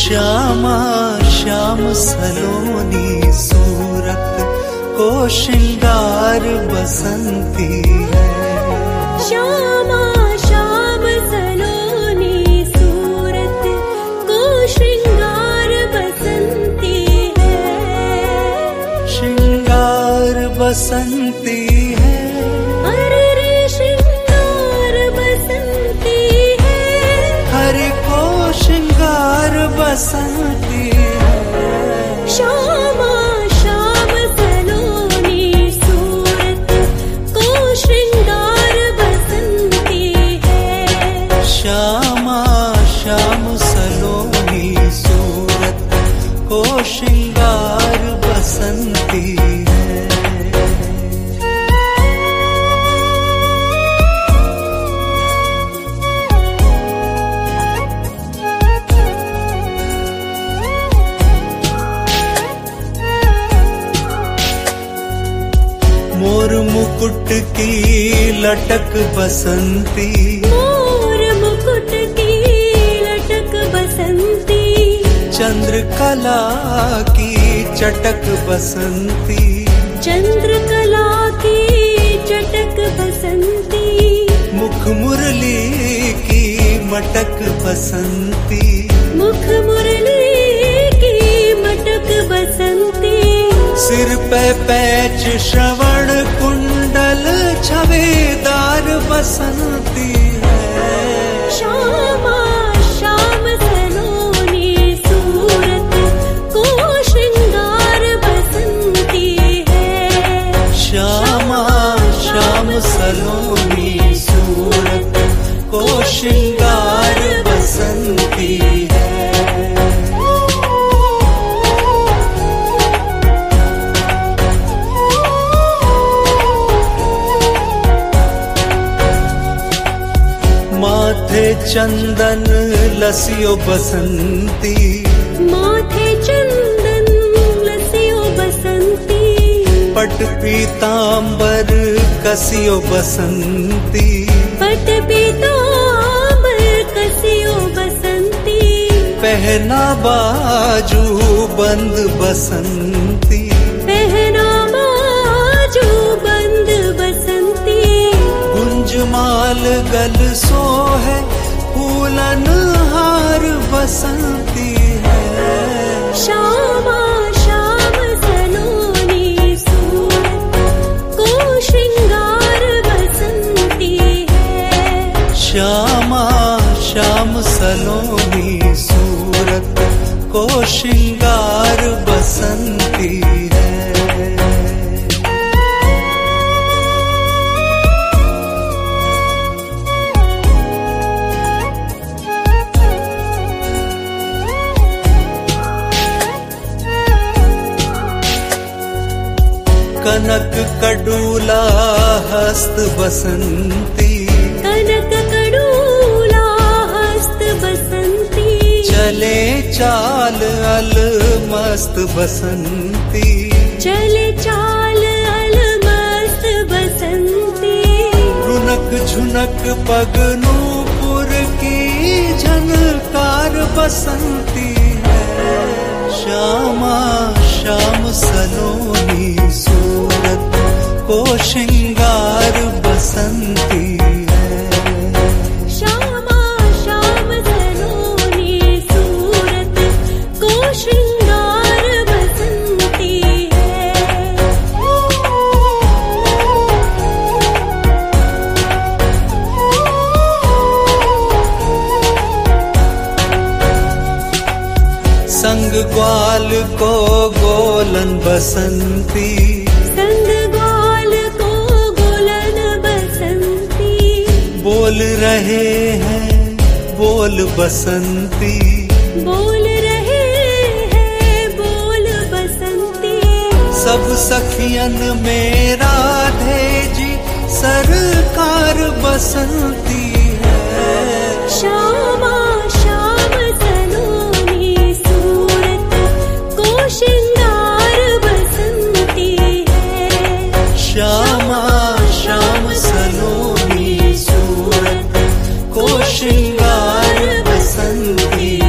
श्यामा श्याम सलोनी सूरत को श्रृंगार बसंती है। श्यामा श्याम सलोनी सूरत को श्रृंगार बसंती है। श्रृंगार बसंती है। अरे रे श्रृंगार बसंती है। हरि को श्रृंगार बसंती है। श्यामा श्याम सलोनी सूरत को श्रृंगार बसंती है। श्यामा श्याम सलोनी सूरत को श्रृंगार बसंती है। मोर मुकुट की लटक बसंती। मोर मुकुट की लटक बसंती। चंद्रकला की चटक बसंती। चंद्रकला की चटक बसंती। मुख मुरली की मटक बसंती। मुख मुरली की मटक बसंती। सिर पे पैच श्रवण कुंडल छवेदार बसंती है। श्यामा श्याम सलोनी सूरत को श्रृंगार बसंती है। श्यामा श्याम सलोनी सूरत को श्रृंगार बसंती है। माथे चंदन लसियो बसंती। माथे चंदन लसियो बसंती। पट पीतांबर कसियो बसंती। पट पीतांबर कसियो बसंती। पहना बाजू बंद बसंती। पहना बाजू बंद बसंती। गुंजमाल गल सो है फूलन हार बसंती है। श्यामा श्याम सलोनी सूरत को श्रृंगार बसंती है। श्यामा श्याम सलोनी सूरत को श्रृंगार बसंती है। कनक कडूला हस्त बसंती। कनक कडूला हस्त बसंती। चले चाल अल मस्त बसंती। चले चाल अल मस्त बसंती। रुनक झुनक पग नूपुर की झनकार बसंती है। श्यामा श्याम सलोनी सूरत को श्रृंगार बसंती है। श्यामा श्याम सलोनी सूरत को श्रृंगार बसंती है। संग ग्वाल को गोलन बसंती। संग ग्वाल को गोलन बसंती। बोल रहे हैं बोल बसंती। बोल रहे हैं बोल बसंती। सब सखियन में राधे जी सरकार बसंती है। श्यामा श्याम सलोनी सूरत को श्रृंगार बसंती है। श्यामा श्याम सलोनी सूरत को श्रृंगार बसंती